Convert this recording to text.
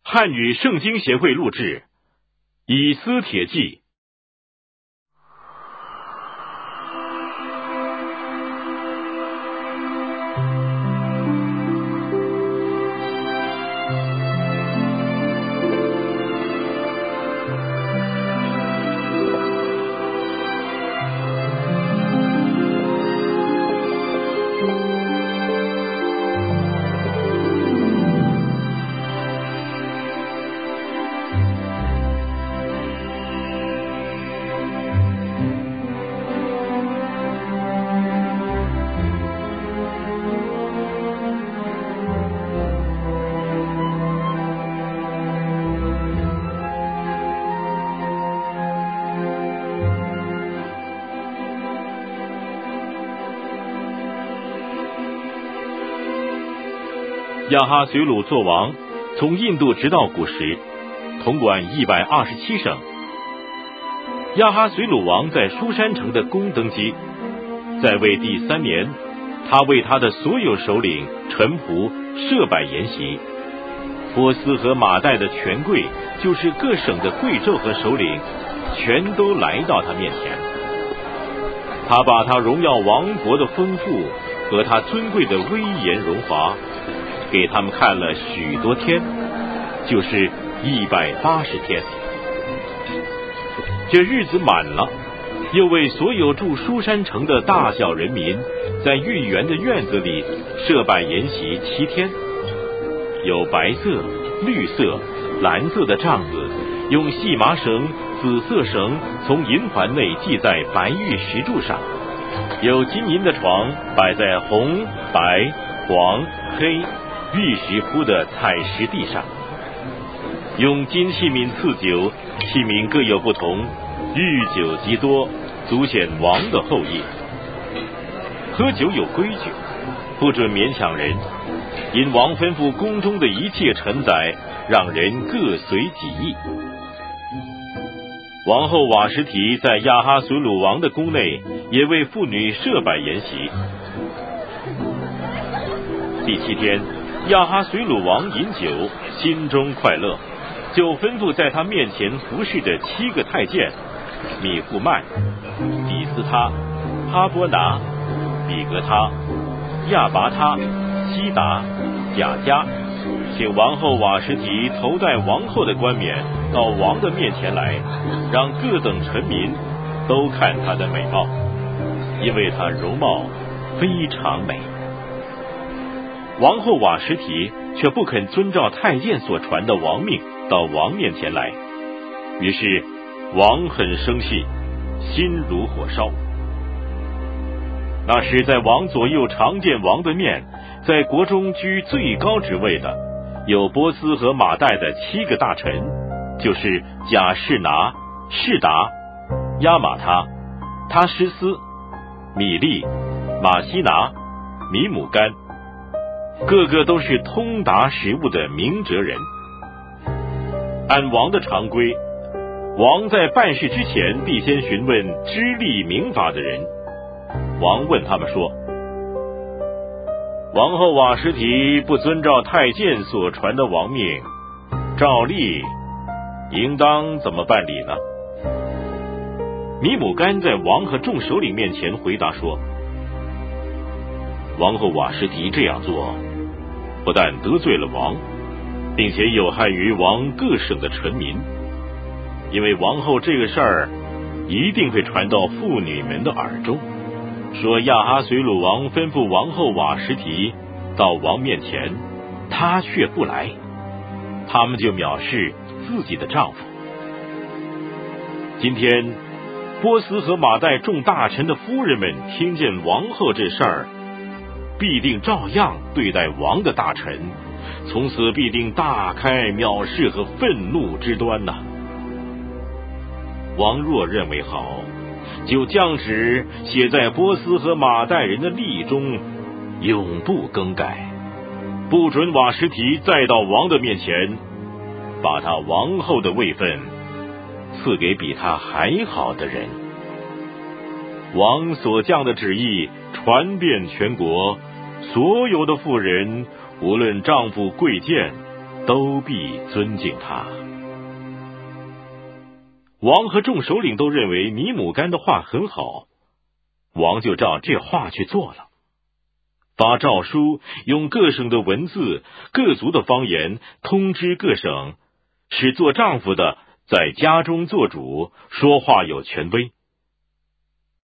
汉语圣经协会录制，以斯帖记。亚哈随鲁作王，从印度直到古时，统管127省。亚哈随鲁王在书珊城的宫登基，在位第3年，他为他的所有首领、臣仆设摆筵席。波斯和马代的权贵，就是各省的贵胄和首领，全都来到他面前。他把他荣耀王国的丰富和他尊贵的威严荣华给他们看了许多天，就是180天。这日子满了，又为所有住书珊城的大小人民，在御园的院子里设摆筵席7天，有白色、绿色、蓝色的帐子，用细麻绳、紫色绳从银环内系在白玉石柱上，有金银的床摆在红、白、黄、黑玉石铺的彩石地上，用金器皿赐酒，器皿各有不同，御酒极多，足显王的后裔。喝酒有规矩，不准勉强人，因王吩咐宫中的一切臣宰，让人各随己意。王后瓦实提在亚哈随鲁王的宫内，也为妇女设摆筵席。第7天，亚哈随鲁王饮酒，心中快乐，就吩咐在他面前服侍的7个太监米户曼、底斯他、哈波拿、比格他、亚拔他、西达、雅加，请王后瓦实提头戴王后的冠冕到王的面前来，让各等臣民都看她的美貌，因为她容貌非常美。王后瓦实提却不肯遵照太监所传的王命到王面前来，于是王很生气，心如火烧。那时在王左右常见王的面，在国中居最高职位的，有波斯和马代的7个大臣，就是贾士拿、士达、亚玛他、他施斯、米利、马西拿、米姆干，个个都是通达时务的明哲人。按王的常规，王在办事之前必先询问知历明法的人。王问他们说，王后瓦实提不遵照太监所传的王命，照例应当怎么办理呢？米姆干在王和众首领面前回答说，王后瓦实提这样做，不但得罪了王，并且有害于王各省的臣民，因为王后这个事儿一定会传到妇女们的耳中，说亚哈随鲁王吩咐王后瓦实提到王面前，她却不来，他们就藐视自己的丈夫。今天波斯和马代众大臣的夫人们听见王后这事儿，必定照样对待王的大臣，从此必定大开藐视和愤怒之端呐。王若认为好，就降旨写在波斯和马代人的历中，永不更改，不准瓦实提再到王的面前，把他王后的位分赐给比他还好的人。王所降的旨意传遍全国，所有的妇人，无论丈夫贵贱， 都必尊敬他。王和众首领都认为尼姆干的话很好，王就照这话去做了，发诏书，用各省的文字、各族的方言通知各省，使做丈夫的在家中做主，说话有权威。